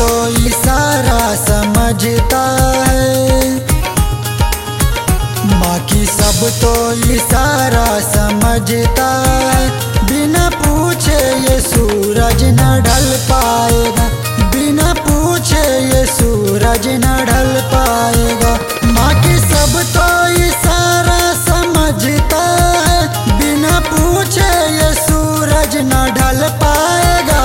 तो इशारा समझता है, माँ की सब तो इशारा समझता है। बिना पूछे ये सूरज न ढल पाएगा, बिना पूछे ये सूरज न ढल पाएगा। माँ की सब तो इशारा समझता है, बिना पूछे ये सूरज न ढल पाएगा।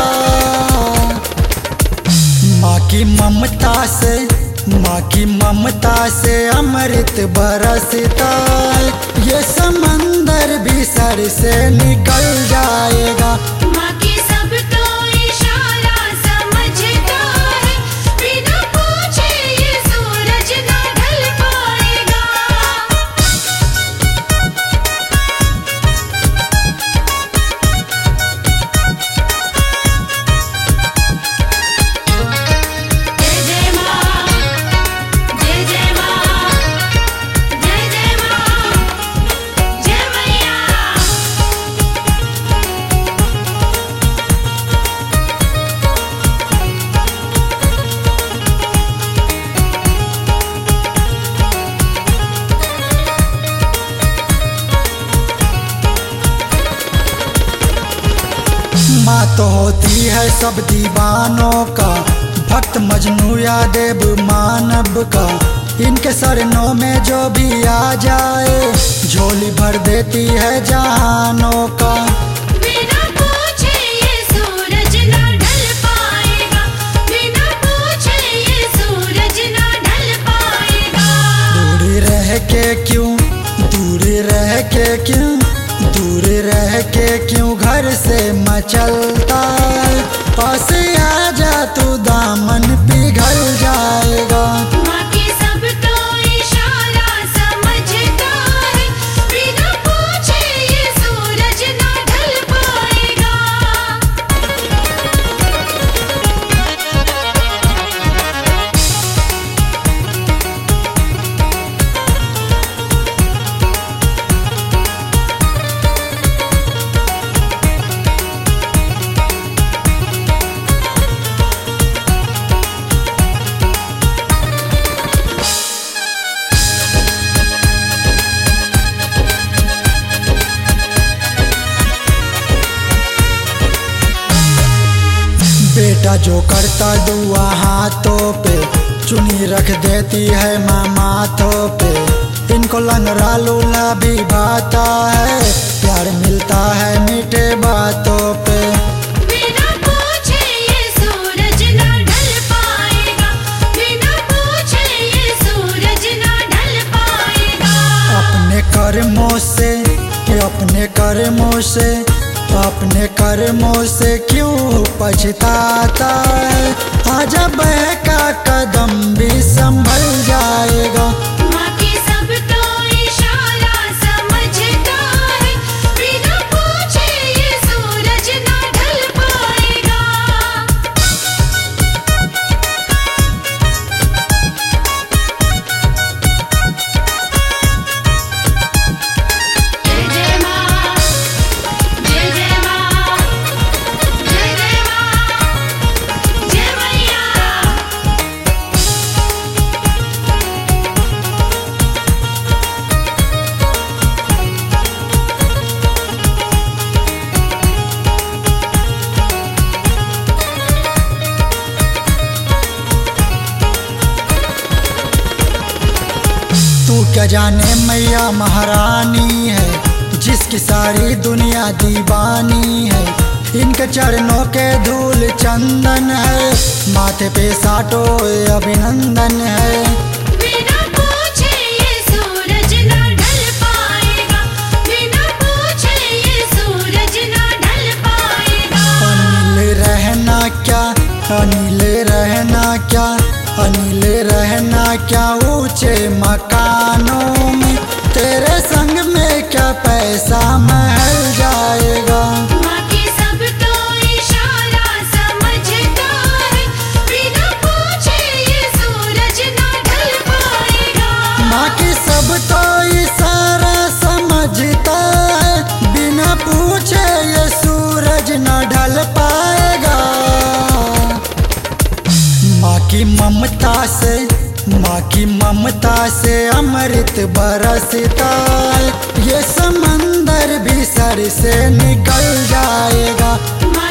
माँ की ममता से, माँ की ममता से अमृत बरसता है, ये समंदर भी सर से निकल जाएगा। माँ की सब तो इशारा समझता है, बिना पूछे ये सूरज ना ढल पाएगा। जय जय माँ, जय जय माँ, जय जय माँ, जय मैया। माँ तो होती है सब दीवानों का, भक्त मजनू या देव मानव का। इनके शरणों में जो भी आ जाए, झोली भर देती है जहानों का। बिना पूछे ये सूरज ना ढल पाएगा, बिना पूछे ये सूरज ना ढल पाएगा। दूर रह के क्यों, दूर रह के क्यों, दूर रह के क्यों घर से मचलता है। पास आ जा तू दामन पिघल जाएगा। माँ की सब तो इशारा समझता है, बिना पूछे ये सूरज ना ढल पाएगा। बेटा जो करता दुआ हाथों पे, चुनी रख देती है माँ माथों पे। इनको लंगड़ा लूला भी भाता है, प्यार मिलता है मीठे बातों पे। बिना पूछे ये सूरज ना ढल पाएगा, बिना पूछे ये सूरज ना ढल पाएगा। अपने कर्मों से, अपने कर्मों से, अपने कर्मों से क्यों पछताता है। आजा बहका कदम भी संभल जाएगा। माँ की सब तो इशारा समझता है, बिना पूछे ये सूरज ना ढल पाएगा। जय जय माँ, जय जय माँ, जय जय माँ, जय मैया। तू क्या जाने मैया महारानी है, जिसकी सारी दुनिया दीवानी है। इनके चरणों के धूल चंदन है, माथे पे साटो अभिनंदन है। बिना पूछे ये सूरज ना ढल पाएगा, बिना पूछे ये सूरज ना ढल पाएगा। अनिल रहना क्या, अनिल रहना क्या, अनिल रहना क्या ऊंचे मकानों में। तेरे संग में क्या पैसा महल जाएगा। माँ की सब तो इशारा समझता है, बिना पूछे ये सूरज ना ढल पाएगा। माँ की सब तो इशारा समझता है, बिना पूछे ये सूरज न ढल पाएगा। से माँ की ममता से अमृत बरसता है, ये समंदर भी सर से निकल जाएगा।